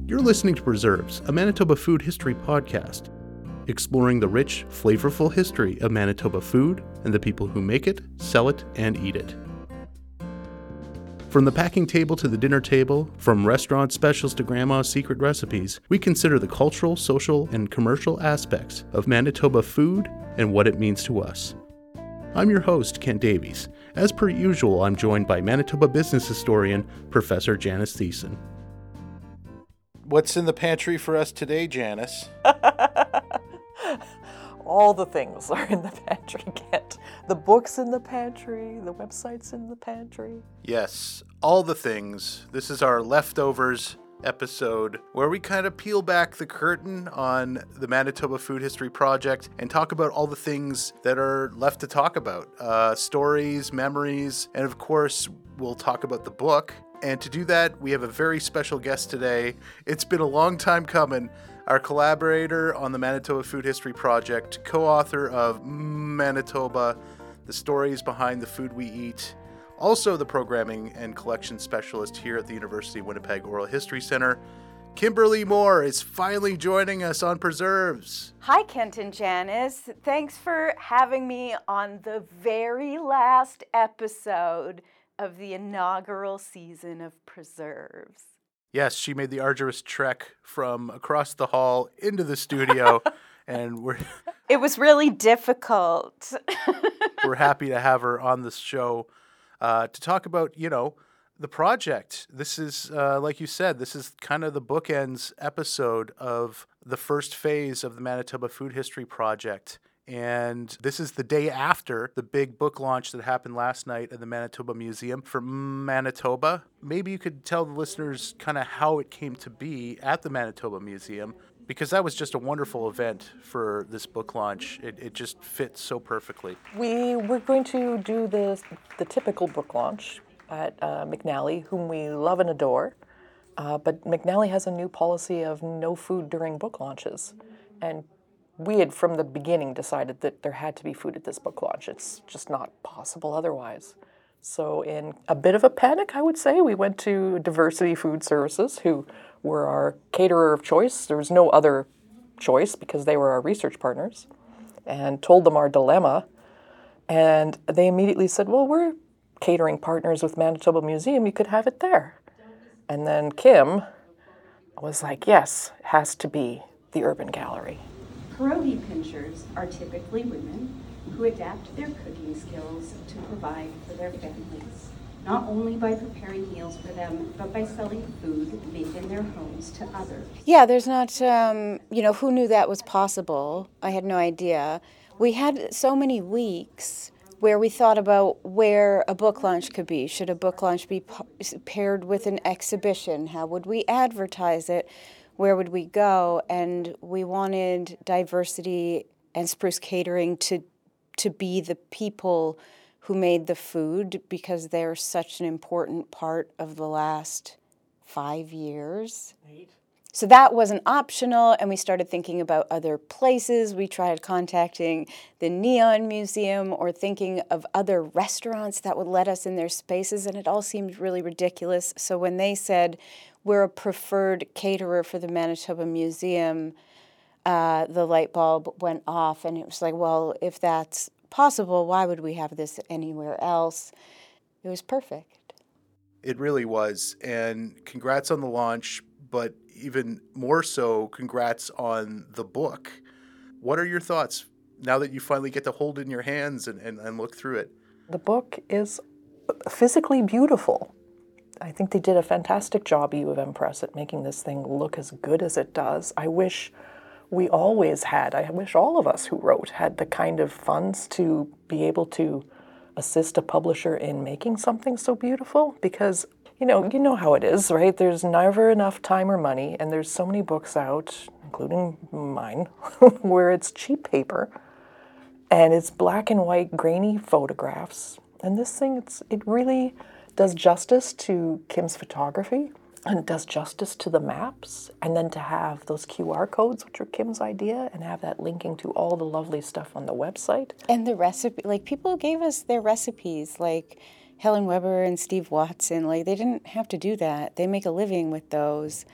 You're listening to Preserves, a Manitoba food history podcast, exploring the rich, flavorful history of Manitoba food and the people who make it, sell it, and eat it. From the packing table to the dinner table, from restaurant specials to grandma's secret recipes, we consider the cultural, social, and commercial aspects of Manitoba food and what it means to us. I'm your host, Kent Davies. As per usual, I'm joined by Manitoba business historian, Professor Janice Thiessen. What's in the pantry for us today, Janice? All the things are in the pantry, Kent. The book's in the pantry, the website's in the pantry. Yes, all the things. This is our leftovers episode where we kind of peel back the curtain on the Manitoba Food History Project and talk about all the things that are left to talk about. Stories, memories, and of course, we'll talk about the book. And to do that, we have a very special guest today. It's been a long time coming. Our collaborator on the Manitoba Food History Project, co-author of Manitoba, the stories behind the food we eat, also the programming and collection specialist here at the University of Winnipeg Oral History Center, Kimberly Moore is finally joining us on Preserves. Hi, Kent and Janice. Thanks for having me on the very last episode of the inaugural season of Preserves. Yes, she made the arduous trek from across the hall into the studio, and It was really difficult. We're happy to have her on the show to talk about, the project. This is, like you said, this is kind of the bookends episode of the first phase of the Manitoba Food History Project. And this is the day after the big book launch that happened last night at the Manitoba Museum for Manitoba. Maybe you could tell the listeners kind of how it came to be at the Manitoba Museum, because that was just a wonderful event for this book launch. It just fits so perfectly. We were going to do the typical book launch at McNally, whom we love and adore. But McNally has a new policy of no food during book launches. And we had, from the beginning, decided that there had to be food at this book launch. It's just not possible otherwise. So in a bit of a panic, I would say, we went to Diversity Food Services, who were our caterer of choice. There was no other choice because they were our research partners, and told them our dilemma. And they immediately said, well, we're catering partners with Manitoba Museum. You could have it there. And then Kim was like, yes, it has to be the Urban Gallery. Pierogi pinchers are typically women who adapt their cooking skills to provide for their families, not only by preparing meals for them, but by selling food made in their homes to others. Yeah, there's not, who knew that was possible? I had no idea. We had so many weeks where we thought about where a book launch could be. Should a book launch be paired with an exhibition? How would we advertise it? Where would we go? And we wanted Diversity and Spruce Catering to be the people who made the food, because they're such an important part of the last 5 years. Right. So that wasn't optional, and we started thinking about other places. We tried contacting the Neon Museum or thinking of other restaurants that would let us in their spaces, and it all seemed really ridiculous. So when they said, we're a preferred caterer for the Manitoba Museum, the light bulb went off, and it was like, well, if that's possible, why would we have this anywhere else? It was perfect. It really was. And congrats on the launch, but even more so, congrats on the book. What are your thoughts now that you finally get to hold it in your hands and look through it? The book is physically beautiful. I think they did a fantastic job, U of M Press, at making this thing look as good as it does. I wish we always had, I wish all of us who wrote had the kind of funds to be able to assist a publisher in making something so beautiful, because you know how it is, right? There's never enough time or money, and there's so many books out, including mine, where it's cheap paper, and it's black and white grainy photographs. And this thing, it really does justice to Kim's photography, and it does justice to the maps, and then to have those QR codes, which are Kim's idea, and have that linking to all the lovely stuff on the website. And the recipe, people gave us their recipes, Helen Weber and Steve Watson, they didn't have to do that. They make a living with those.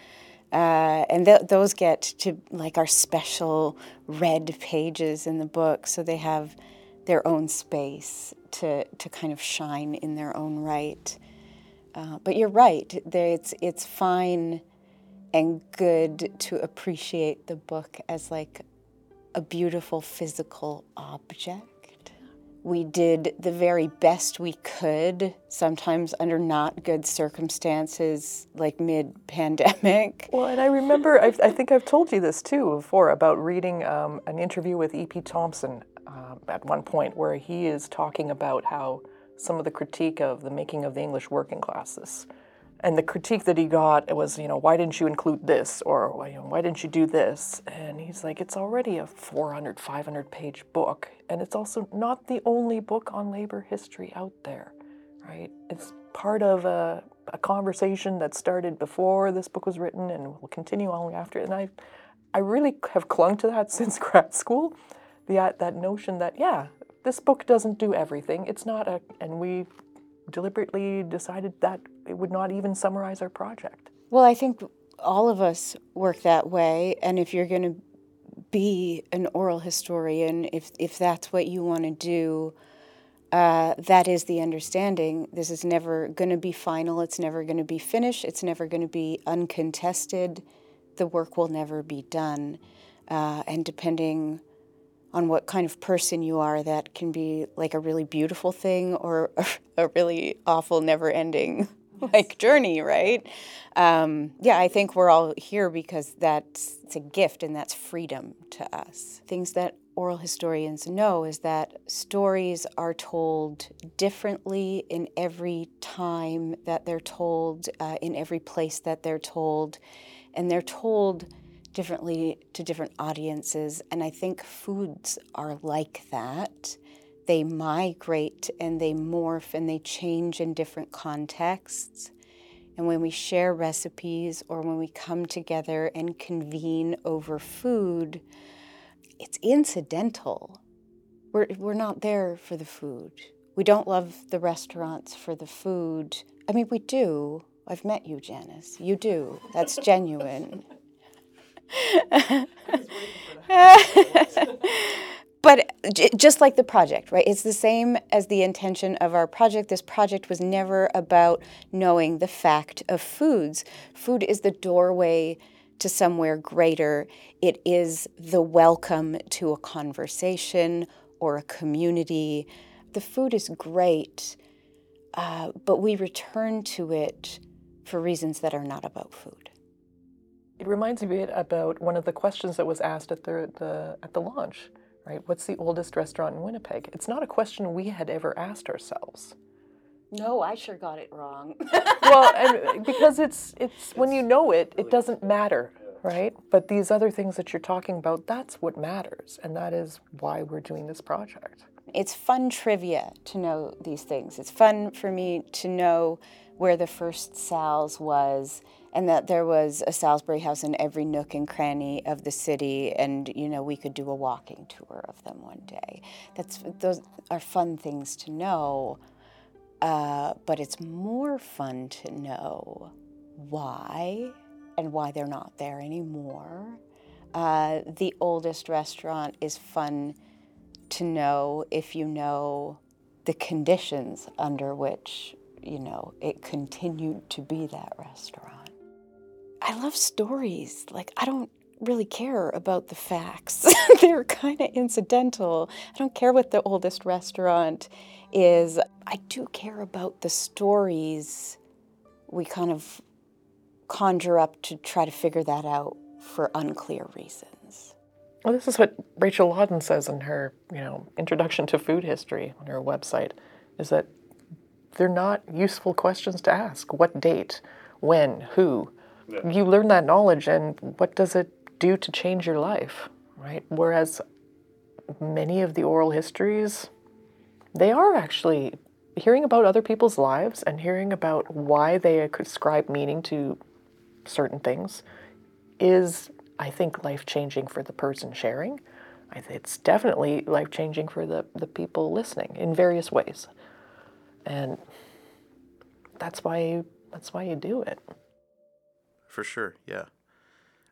And those get to like our special red pages in the book, so they have their own space to kind of shine in their own right. But you're right, it's fine and good to appreciate the book as like a beautiful physical object. We did the very best we could, sometimes under not good circumstances, like mid-pandemic. Well, and I remember, I think I've told you this too before, about reading an interview with E.P. Thompson at one point where he is talking about how some of the critique of the making of the English working classes. And the critique that he got was, why didn't you include this? Or, why didn't you do this? And he's like, it's already a 400, 500-page book. And it's also not the only book on labor history out there, right? It's part of a conversation that started before this book was written and will continue on after. And I really have clung to that since grad school, that notion that, this book doesn't do everything. It's not and we deliberately decided that it would not even summarize our project. Well, I think all of us work that way, and if you're going to be an oral historian, if that's what you want to do, that is the understanding. This is never going to be final. It's never going to be finished. It's never going to be uncontested. The work will never be done. And depending on what kind of person you are, that can be like a really beautiful thing or a really awful, never-ending like journey, right? I think we're all here because it's a gift and that's freedom to us. Things that oral historians know is that stories are told differently in every time that they're told, in every place that they're told, and they're told differently to different audiences, and I think foods are like that. They migrate and they morph and they change in different contexts. And when we share recipes or when we come together and convene over food, it's incidental. We're not there for the food. We don't love the restaurants for the food. I mean, we do. I've met you, Janice. You do. That's genuine. But just like the project, right? It's the same as the intention of our project. This project was never about knowing the fact of foods. Food is the doorway to somewhere greater. It is the welcome to a conversation or a community. The food is great, but we return to it for reasons that are not about food. It reminds me a bit about one of the questions that was asked at the launch, right? What's the oldest restaurant in Winnipeg? It's not a question we had ever asked ourselves. No, I sure got it wrong. Well, and because it's when you know it, it doesn't matter, right? But these other things that you're talking about, that's what matters, and that is why we're doing this project. It's fun trivia to know these things. It's fun for me to know where the first Sal's was, and that there was a Salisbury House in every nook and cranny of the city, and we could do a walking tour of them one day. Those are fun things to know, but it's more fun to know why and why they're not there anymore. The oldest restaurant is fun to know if you know the conditions under which it continued to be that restaurant. I love stories. Like, I don't really care about the facts. They're kind of incidental. I don't care what the oldest restaurant is. I do care about the stories we kind of conjure up to try to figure that out for unclear reasons. Well, this is what Rachel Lawton says in her, Introduction to Food History on her website, is that they're not useful questions to ask. What date? When? Who? Yeah. You learn that knowledge, and what does it do to change your life, right? Whereas many of the oral histories, they are actually hearing about other people's lives and hearing about why they ascribe meaning to certain things is, I think, life-changing for the person sharing. It's definitely life-changing for the people listening in various ways. And that's why you do it. For sure, yeah.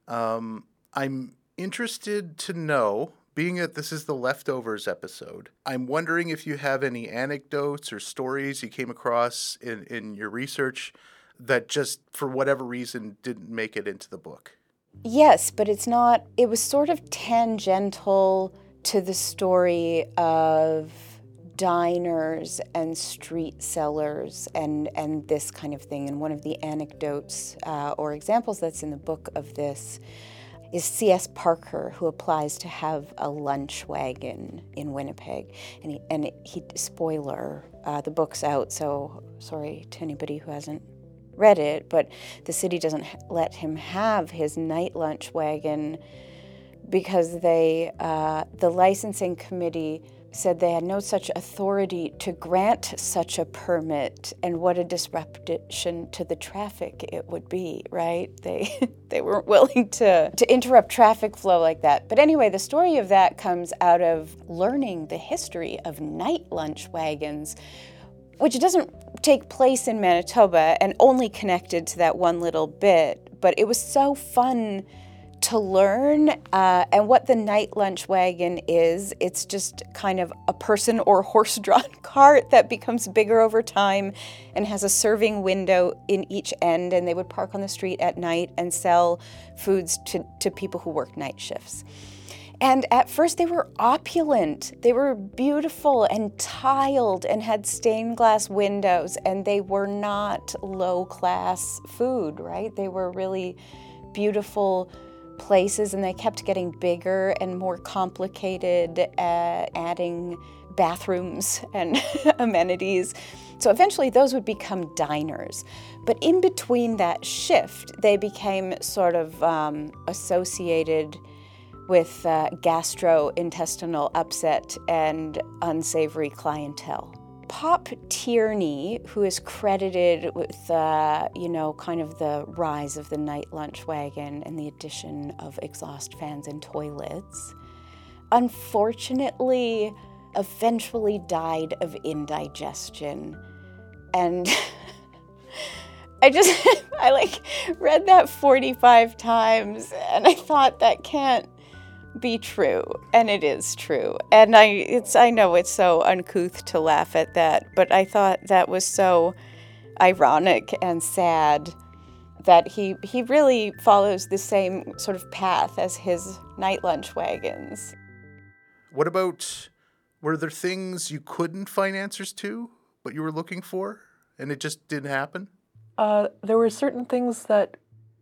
I'm interested to know, being that this is the Leftovers episode, I'm wondering if you have any anecdotes or stories you came across in your research that just, for whatever reason, didn't make it into the book. Yes, but it was sort of tangential to the story of diners and street sellers and this kind of thing. And one of the anecdotes or examples that's in the book of this is C.S. Parker, who applies to have a lunch wagon in Winnipeg. And he spoiler, the book's out, so sorry to anybody who hasn't read it, but the city doesn't let him have his night lunch wagon because the licensing committee said they had no such authority to grant such a permit, and what a disruption to the traffic it would be, right? They weren't willing to interrupt traffic flow like that. But anyway, the story of that comes out of learning the history of night lunch wagons, which doesn't take place in Manitoba and only connected to that one little bit, but it was so fun to learn. And what the night lunch wagon is, it's just kind of a person or horse-drawn cart that becomes bigger over time and has a serving window in each end, and they would park on the street at night and sell foods to people who work night shifts. And at first they were opulent. They were beautiful and tiled and had stained glass windows, and they were not low-class food, right? They were really beautiful places, and they kept getting bigger and more complicated, adding bathrooms and amenities. So eventually those would become diners. But in between that shift, they became sort of associated with gastrointestinal upset and unsavory clientele. Pop Tierney, who is credited with, kind of the rise of the night lunch wagon and the addition of exhaust fans and toilets, unfortunately eventually died of indigestion. And I read that 45 times, and I thought that can't be true, and it is true. And I know it's so uncouth to laugh at that, but I thought that was so ironic and sad that he really follows the same sort of path as his night lunch wagons. What about, were there things you couldn't find answers to, but you were looking for, and it just didn't happen? There were certain things that,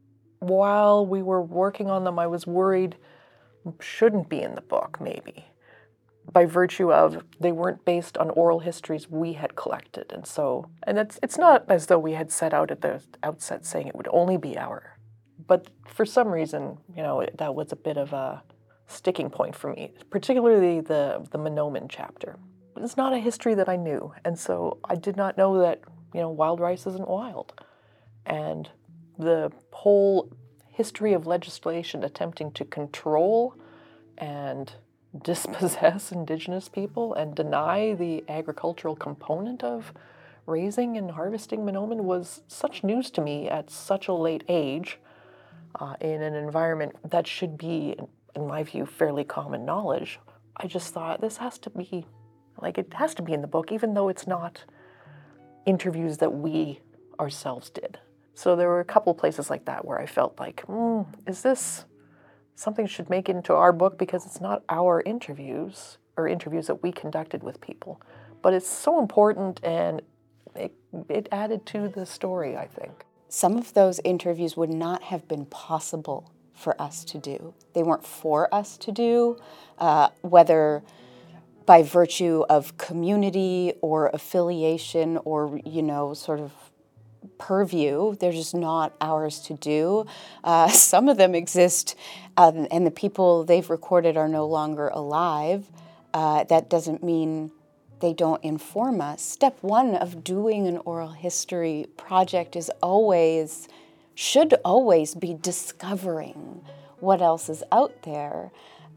while we were working on them, I was worried shouldn't be in the book, maybe, by virtue of they weren't based on oral histories we had collected. And it's not as though we had set out at the outset saying it would only be our, but for some reason, that was a bit of a sticking point for me, particularly the Mahnomen chapter. It's not a history that I knew, and so I did not know that, wild rice isn't wild. And the whole history of legislation attempting to control and dispossess Indigenous people and deny the agricultural component of raising and harvesting Mahnomen was such news to me at such a late age, in an environment that should be, in my view, fairly common knowledge. I just thought this has to be, it has to be in the book, even though it's not interviews that we ourselves did. So there were a couple places like that where I felt like, is this something should make it into our book, because it's not our interviews or interviews that we conducted with people. But it's so important, and it added to the story, I think. Some of those interviews would not have been possible for us to do. They weren't for us to do, whether by virtue of community or affiliation or, sort of purview. They're just not ours to do. Some of them exist, and the people they've recorded are no longer alive. That doesn't mean they don't inform us. Step one of doing an oral history project should always be discovering what else is out there.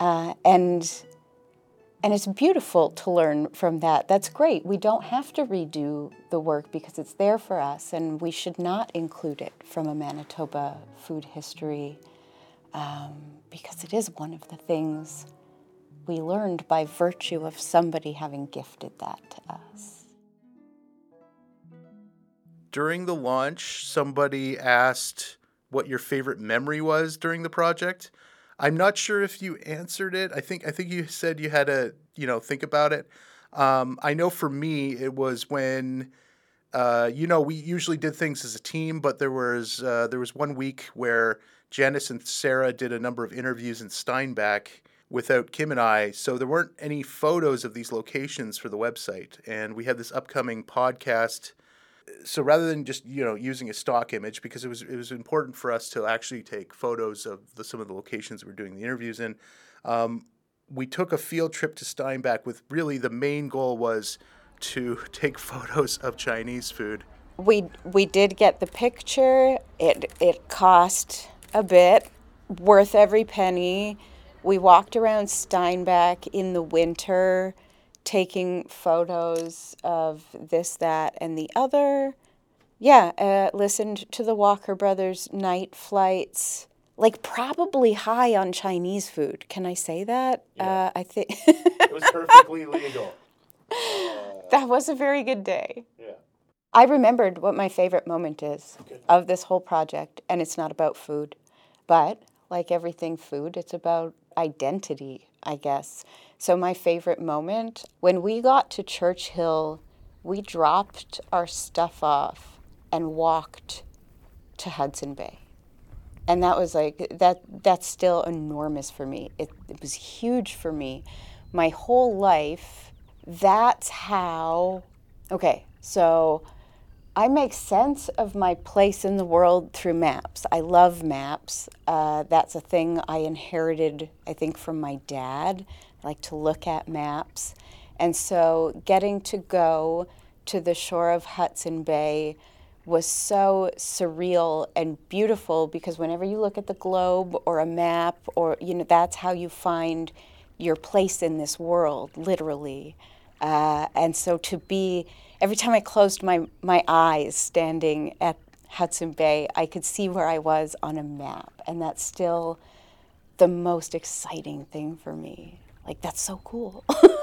And it's beautiful to learn from that. That's great. We don't have to redo the work because it's there for us, and we should not include it from a Manitoba food history because it is one of the things we learned by virtue of somebody having gifted that to us. During the launch, somebody asked what your favorite memory was during the project. I'm not sure if you answered it. I think you said you had to, think about it. I know for me, it was when, we usually did things as a team, but there was 1 week where Janice and Sarah did a number of interviews in Steinbach without Kim and I, so there weren't any photos of these locations for the website. And we had this upcoming podcast. So rather than just, using a stock image, because it was important for us to actually take photos of some of the locations we're doing the interviews in, we took a field trip to Steinbach with really the main goal was to take photos of Chinese food. We did get the picture. It cost a bit, worth every penny. We walked around Steinbach in the winter, taking photos of this, that, and the other. Yeah, listened to the Walker Brothers night flights, like probably high on Chinese food. Can I say that? Yeah. I think It was perfectly legal. That was a very good day. Yeah. I remembered what my favorite moment is of this whole project, and it's not about food. But like everything food, it's about identity, I guess. So my favorite moment, when we got to Churchill, we dropped our stuff off and walked to Hudson Bay. And that was that's still enormous for me. It was huge for me. My whole life, that's how, so I make sense of my place in the world through maps. I love maps. That's a thing I inherited, I think, from my dad. I like to look at maps. And so getting to go to the shore of Hudson Bay was so surreal and beautiful, because whenever you look at the globe or a map, or, that's how you find your place in this world, literally. And so to be, every time I closed my eyes standing at Hudson Bay, I could see where I was on a map. And that's still the most exciting thing for me. Like, that's so cool.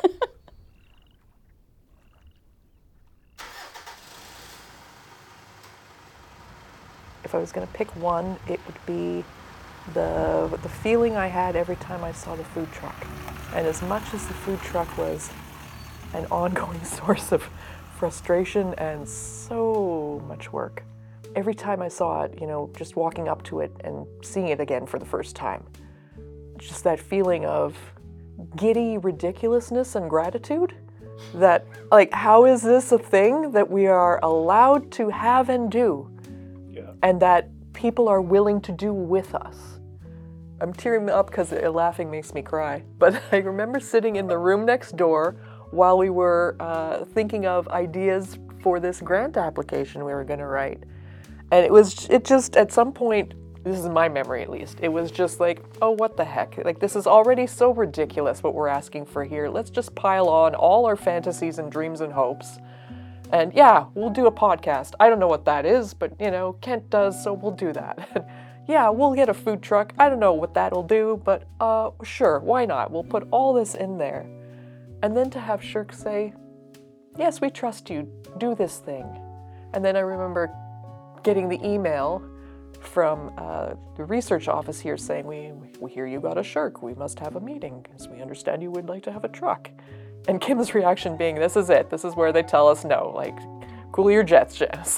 If I was going to pick one, it would be the feeling I had every time I saw the food truck. And as much as the food truck was an ongoing source of frustration and so much work, every time I saw it, just walking up to it and seeing it again for the first time, just that feeling of giddy ridiculousness and gratitude that, how is this a thing that we are allowed to have and do? And that people are willing to do with us. I'm tearing up because laughing makes me cry. But I remember sitting in the room next door while we were thinking of ideas for this grant application we were going to write. And it just, at some point, this is my memory at least, it was just like, oh, what the heck? This is already so ridiculous what we're asking for here. Let's just pile on all our fantasies and dreams and hopes. And yeah, we'll do a podcast. I don't know what that is, but Kent does, so we'll do that. Yeah, we'll get a food truck. I don't know what that'll do, but sure, why not? We'll put all this in there. And then to have Shirk say, yes, we trust you, do this thing. And then I remember getting the email from the research office here saying, we hear you got a Shirk. We must have a meeting because we understand you would like to have a truck. And Kim's reaction being, this is it. This is where they tell us no. Cool your jets, Janice.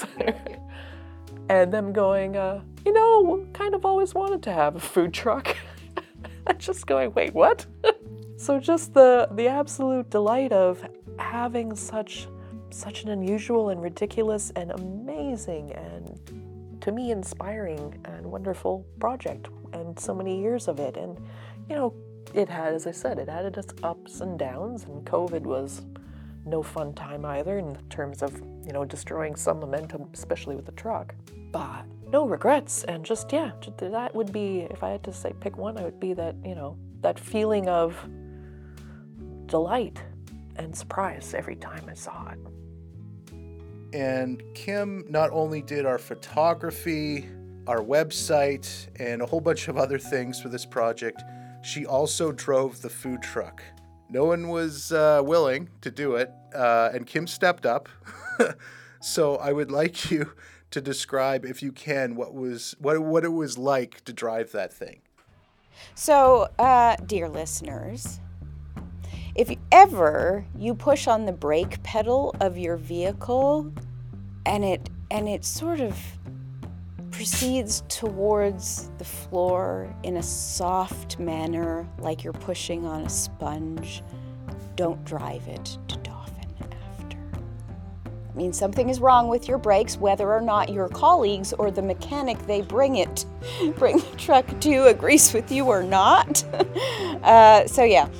And them going, we kind of always wanted to have a food truck. Just going, wait, what? So just the absolute delight of having such an unusual and ridiculous and amazing and, to me, inspiring and wonderful project. And so many years of it. And, it had, as I said, it had its ups and downs, and COVID was no fun time either in terms of, destroying some momentum, especially with the truck. But no regrets, and just that would be, if I had to say pick one, I would be that, that feeling of delight and surprise every time I saw it. And Kim not only did our photography, our website, and a whole bunch of other things for this project, she also drove the food truck. No one was willing to do it, and Kim stepped up. So I would like you to describe, if you can, what it was like to drive that thing. So, dear listeners, if you push on the brake pedal of your vehicle and it sort of proceeds towards the floor in a soft manner, like you're pushing on a sponge, don't drive it to Dauphin after. It means something is wrong with your brakes, whether or not your colleagues or the mechanic they bring the truck to agrees with you or not. So yeah,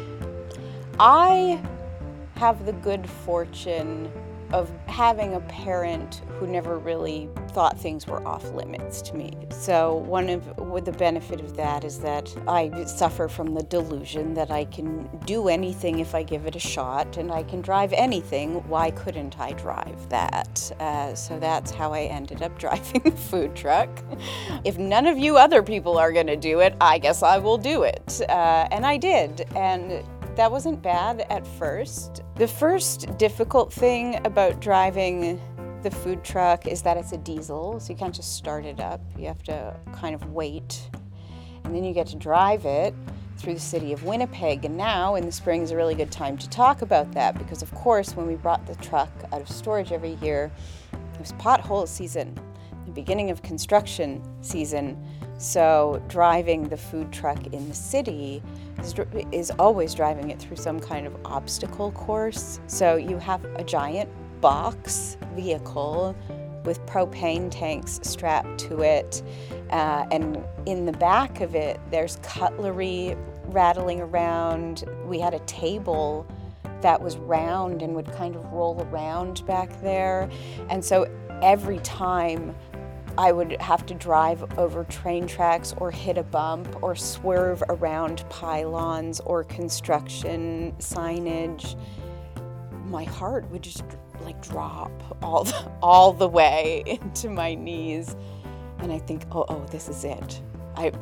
I have the good fortune of having a parent who never really thought things were off limits to me. So the benefit of that is that I suffer from the delusion that I can do anything if I give it a shot, and I can drive anything. Why couldn't I drive that? So that's how I ended up driving the food truck. If none of you other people are gonna do it, I guess I will do it. And I did, and that wasn't bad at first. The first difficult thing about driving the food truck is that it's a diesel, so you can't just start it up. You have to kind of wait. And then you get to drive it through the city of Winnipeg. And now in the spring is a really good time to talk about that, because of course when we brought the truck out of storage every year, it was pothole season, the beginning of construction season. So driving the food truck in the city is always driving it through some kind of obstacle course. So you have a giant box vehicle with propane tanks strapped to it, and in the back of it there's cutlery rattling around. We had a table that was round and would kind of roll around back there, and so every time I would have to drive over train tracks or hit a bump or swerve around pylons or construction signage, my heart would just drop all the way into my knees, and I think, oh, this is it. I've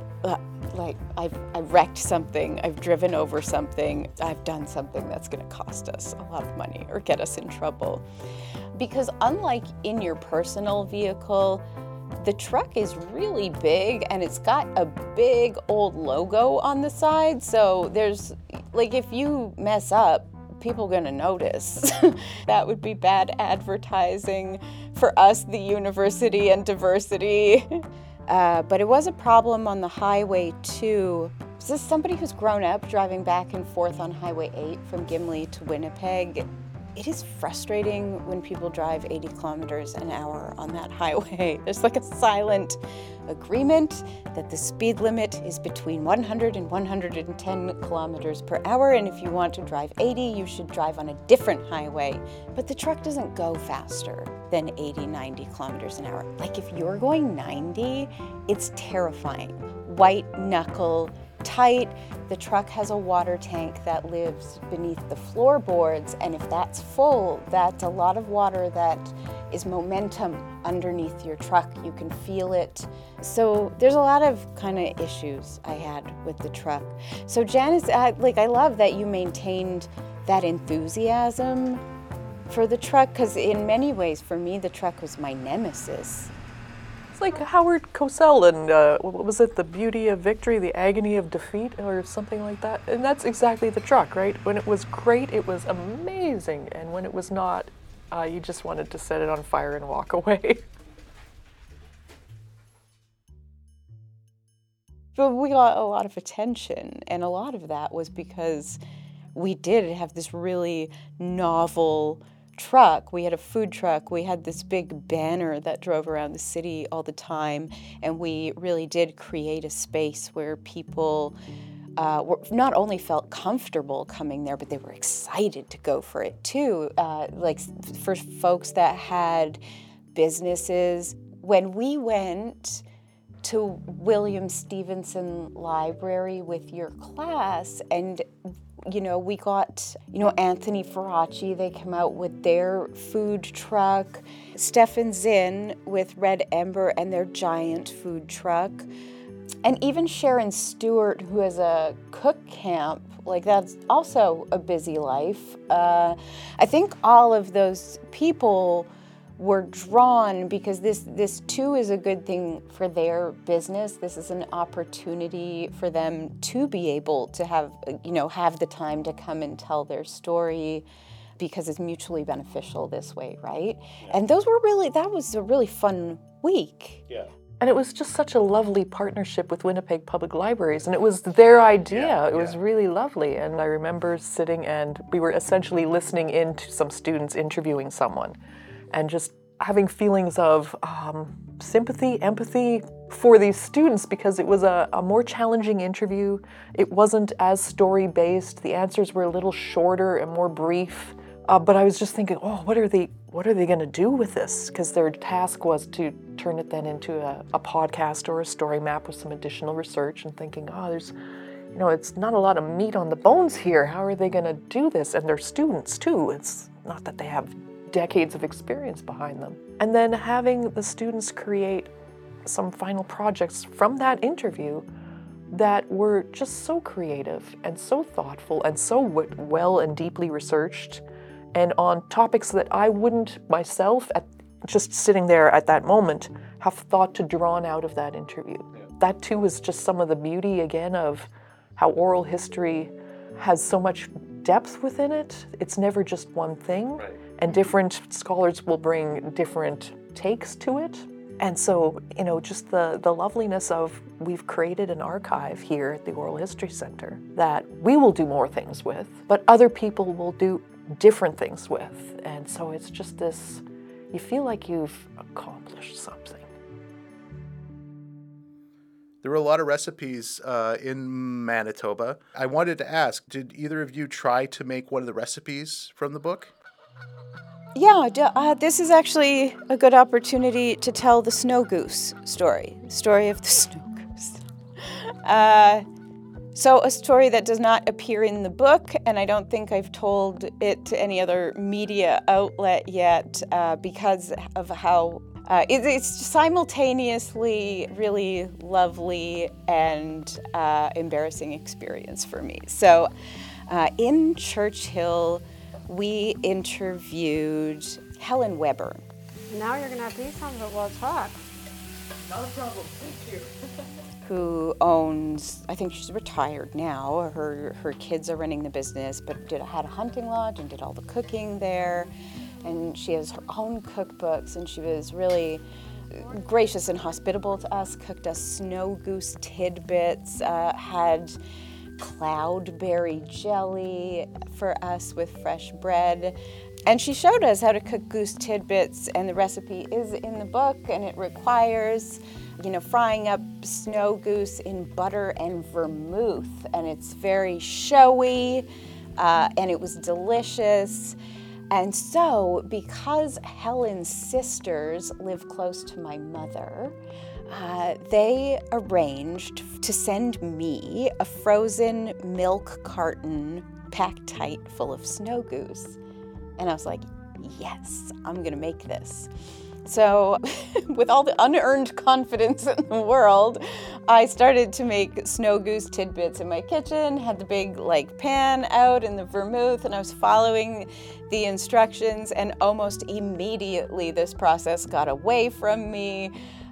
wrecked something. I've driven over something. I've done something that's going to cost us a lot of money or get us in trouble. Because unlike in your personal vehicle, the truck is really big and it's got a big old logo on the side. So there's, if you mess up, people are gonna notice. That would be bad advertising for us, the university and diversity. But it was a problem on the highway too. This is somebody who's grown up driving back and forth on Highway 8 from Gimli to Winnipeg. It is frustrating when people drive 80 kilometers an hour on that highway. There's a silent agreement that the speed limit is between 100 and 110 kilometers per hour, and if you want to drive 80, you should drive on a different highway. But the truck doesn't go faster than 80, 90 kilometers an hour. If you're going 90, it's terrifying. White knuckle, tight. The truck has a water tank that lives beneath the floorboards, and if that's full, that's a lot of water that is momentum underneath your truck. You can feel it. So there's a lot of kind of issues I had with the truck. So Janice, I love that you maintained that enthusiasm for the truck, because in many ways, for me, the truck was my nemesis. Like Howard Cosell and what was it, The Beauty of Victory, The Agony of Defeat, or something like that. And that's exactly the truck, right? When it was great, it was amazing. And when it was not, you just wanted to set it on fire and walk away. But we got a lot of attention, and a lot of that was because we did have this really novel truck. We had a food truck. We had this big banner that drove around the city all the time, and we really did create a space where people not only felt comfortable coming there, but they were excited to go for it too. For folks that had businesses, when we went to William Stevenson Library with your class, and We got, Anthony Faraci, they come out with their food truck. Stefan Zinn with Red Ember and their giant food truck. And even Sharon Stewart, who has a cook camp, that's also a busy life. I think all of those people were drawn because this too is a good thing for their business. This is an opportunity for them to be able to have the time to come and tell their story because it's mutually beneficial this way, right? Yeah. And that was a really fun week. Yeah. And it was just such a lovely partnership with Winnipeg Public Libraries, and it was their idea. It was really lovely. And I remember sitting and we were essentially listening in to some students interviewing someone and just having feelings of sympathy, empathy for these students because it was a more challenging interview. It wasn't as story-based. The answers were a little shorter and more brief. But I was just thinking, what are they going to do with this? Because their task was to turn it then into a podcast or a story map with some additional research, and thinking, there's, it's not a lot of meat on the bones here. How are they going to do this? And they're students too. It's not that they have decades of experience behind them. And then having the students create some final projects from that interview that were just so creative and so thoughtful and so well and deeply researched, and on topics that I wouldn't myself, just sitting there at that moment, have thought to drawn out of that interview. Yeah. That too is just some of the beauty, again, of how oral history has so much depth within it. It's never just one thing, right. And different scholars will bring different takes to it. And so, just the loveliness of we've created an archive here at the Oral History Center that we will do more things with, but other people will do different things with. And so it's just this, you feel like you've accomplished something. There were a lot of recipes in Manitoba. I wanted to ask, did either of you try to make one of the recipes from the book? Yeah, this is actually a good opportunity to tell the snow goose story of the snow goose. So a story that does not appear in the book, and I don't think I've told it to any other media outlet yet because of how it's simultaneously really lovely and embarrassing experience for me. So in Churchill, we interviewed Helen Weber. Now you're going to have to eat some of it while I talk. Not a problem, thank you. Who owns, I think she's retired now, her kids are running the business, but had a hunting lodge and did all the cooking there. And she has her own cookbooks, and she was really gracious and hospitable to us, cooked us snow goose tidbits, had cloudberry jelly for us with fresh bread. And she showed us how to cook goose tidbits, and the recipe is in the book, and it requires, frying up snow goose in butter and vermouth, and it's very showy, and it was delicious. And so, because Helen's sisters live close to my mother, they arranged to send me a frozen milk carton packed tight full of snow goose. And I was like, yes, I'm going to make this. So with all the unearned confidence in the world, I started to make snow goose tidbits in my kitchen, had the big pan out in the vermouth, and I was following the instructions, and almost immediately this process got away from me.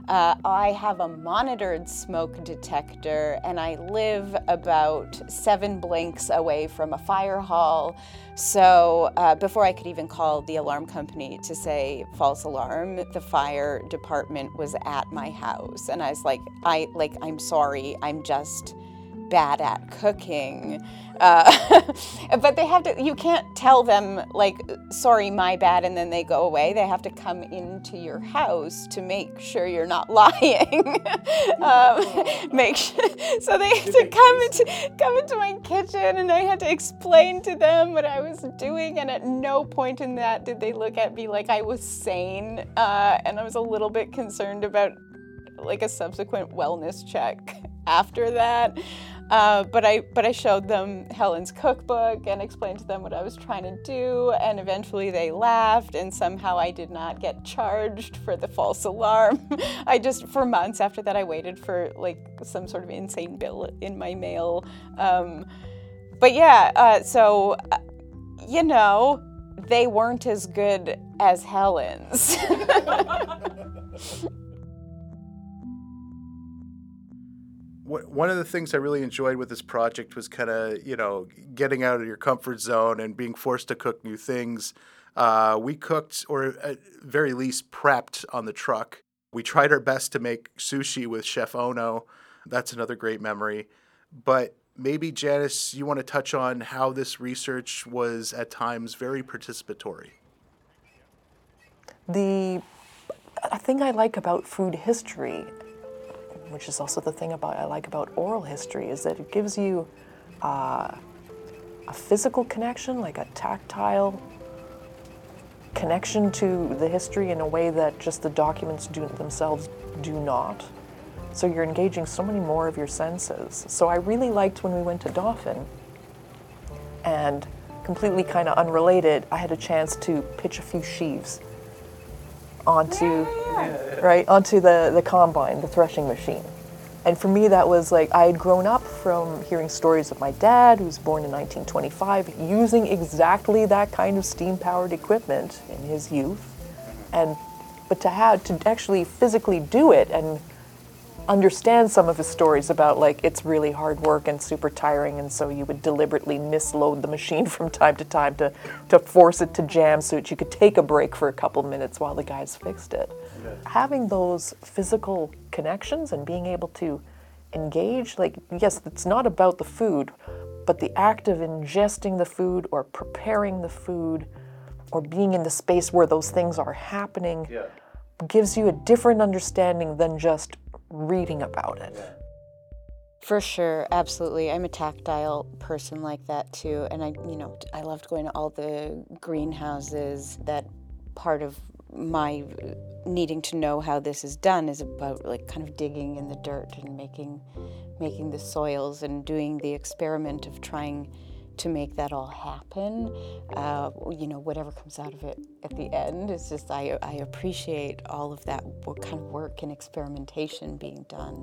I have a monitored smoke detector, and I live about 7 blinks away from a fire hall. So before I could even call the alarm company to say false alarm, the fire department was at my house. And I was like, I'm sorry, I'm just bad at cooking. But they have to, you can't tell them sorry, my bad, and then they go away. They have to come into your house to make sure you're not lying. Make sure, so they had to come into my kitchen, and I had to explain to them what I was doing, and at no point in that did they look at me like I was sane, and I was a little bit concerned about a subsequent wellness check after that. But I showed them Helen's cookbook and explained to them what I was trying to do, and eventually they laughed, and somehow I did not get charged for the false alarm. For months after that, I waited for like some sort of insane bill in my mail. They weren't as good as Helen's. One of the things I really enjoyed with this project was kind of, getting out of your comfort zone and being forced to cook new things. We cooked, or at very least prepped on the truck. We tried our best to make sushi with Chef Ono. That's another great memory. But maybe, Janice, you want to touch on how this research was at times very participatory. The thing I like about food history, which is also the thing I like about oral history, is that it gives you a physical connection, like a tactile connection to the history in a way that just the documents themselves do not. So you're engaging so many more of your senses. So I really liked when we went to Dauphin, and completely kind of unrelated, I had a chance to pitch a few sheaves onto the combine, the threshing machine. And for me, that was like, I had grown up from hearing stories of my dad, who was born in 1925, using exactly that kind of steam-powered equipment in his youth. But to actually physically do it and understand some of his stories about, like, it's really hard work and super tiring, and so you would deliberately misload the machine from time to time to force it to jam so that you could take a break for a couple minutes while the guys fixed it. Yeah. Having those physical connections and being able to engage, like, yes, it's not about the food, but the act of ingesting the food or preparing the food or being in the space where those things are happening gives you a different understanding than just reading about it. For sure, absolutely. I'm a tactile person like that too, and I loved going to all the greenhouses. That part of my needing to know how this is done is about like kind of digging in the dirt and making the soils and doing the experiment of trying to make that all happen. Whatever comes out of it at the end is just, I appreciate all of that kind of work and experimentation being done.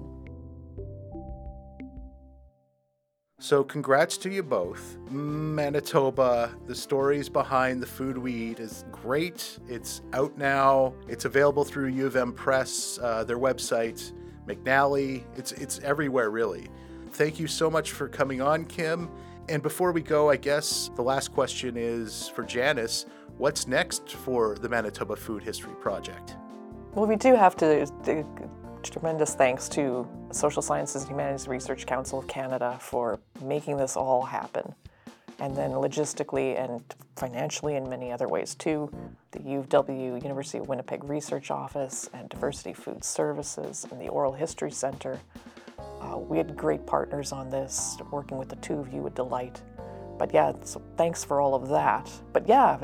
So congrats to you both. Manitoba, the stories behind the food we eat is great. It's out now. It's available through U of M Press, their website, McNally. It's everywhere, really. Thank you so much for coming on, Kim. And before we go, I guess the last question is for Janice. What's next for the Manitoba Food History Project? Well, we do have to tremendous thanks to Social Sciences and Humanities Research Council of Canada for making this all happen. And then logistically and financially in many other ways too, the U of W, University of Winnipeg Research Office, and Diversity Food Services, and the Oral History Center. We had great partners on this, working with the two of you a delight. But yeah, so thanks for all of that. But yeah,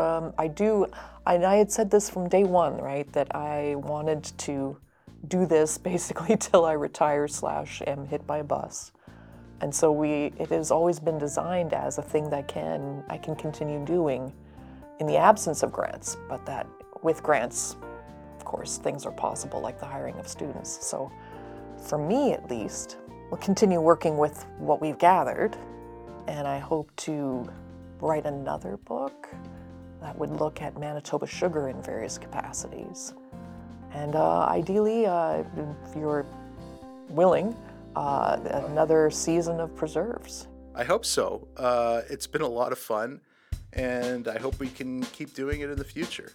I had said this from day one, right, that I wanted to do this basically till I retire / am hit by a bus. And so it has always been designed as a thing that I can continue doing in the absence of grants, but that with grants, of course, things are possible, like the hiring of students. So for me, at least, we'll continue working with what we've gathered, and I hope to write another book that would look at Manitoba sugar in various capacities. And ideally, if you're willing, another season of preserves. I hope so. It's been a lot of fun, and I hope we can keep doing it in the future.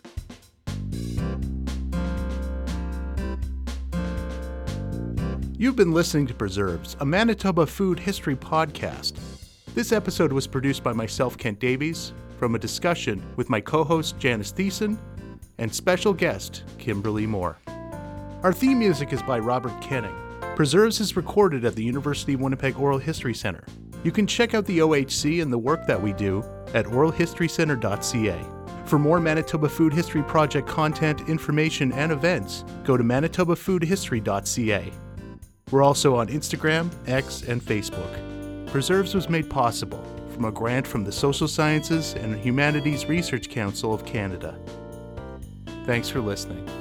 You've been listening to Preserves, a Manitoba food history podcast. This episode was produced by myself, Kent Davies, from a discussion with my co-host Janice Thiessen and special guest Kimberly Moore. Our theme music is by Robert Kenning. Preserves is recorded at the University of Winnipeg Oral History Center. You can check out the OHC and the work that we do at oralhistorycenter.ca. For more Manitoba Food History Project content, information, and events, go to manitobafoodhistory.ca. We're also on Instagram, X, and Facebook. Preserves was made possible from a grant from the Social Sciences and Humanities Research Council of Canada. Thanks for listening.